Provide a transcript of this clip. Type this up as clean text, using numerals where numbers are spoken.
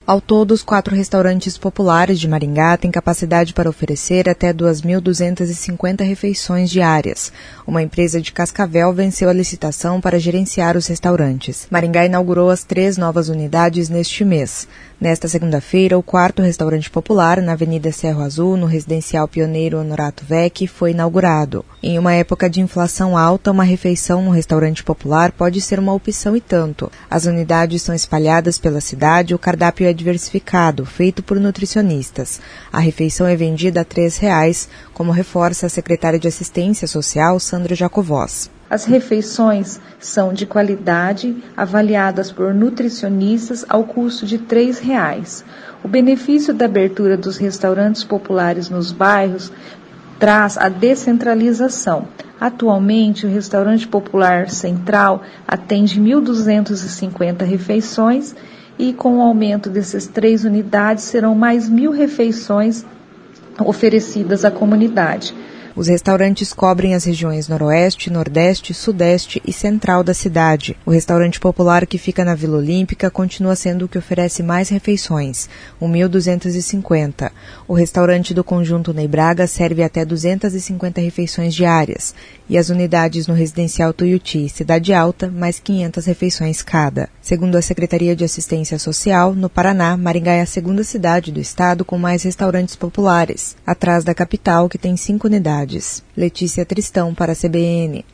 Ao todo, os 4 restaurantes populares de Maringá têm capacidade para oferecer até 2.250 refeições diárias. Uma empresa de Cascavel venceu a licitação para gerenciar os restaurantes. Maringá inaugurou as 3 novas unidades neste mês. Nesta segunda-feira, o 4º restaurante popular, na Avenida Cerro Azul, no residencial Pioneiro Honorato Vecchi, foi inaugurado. Em uma época de inflação alta, uma refeição no restaurante popular pode ser uma opção e tanto. As unidades são espalhadas pela cidade, o cardápio é diversificado, feito por nutricionistas. A refeição é vendida a R$ 3,00, como reforça a secretária de Assistência Social, Sandra Jacovós. As refeições são de qualidade, avaliadas por nutricionistas ao custo de R$ 3,00. O benefício da abertura dos restaurantes populares nos bairros traz a descentralização. Atualmente, o restaurante popular central atende 1.250 refeições e com o aumento dessas 3 unidades serão mais 1.000 refeições oferecidas à comunidade. Os restaurantes cobrem as regiões Noroeste, Nordeste, Sudeste e Central da cidade. O restaurante popular que fica na Vila Olímpica continua sendo o que oferece mais refeições, 1.250. O restaurante do Conjunto Ney Braga serve até 250 refeições diárias. E as unidades no residencial Tuiuti e Cidade Alta, mais 500 refeições cada. Segundo a Secretaria de Assistência Social, no Paraná, Maringá é a 2ª cidade do estado com mais restaurantes populares, atrás da capital, que tem 5 unidades. Letícia Tristão para a CBN.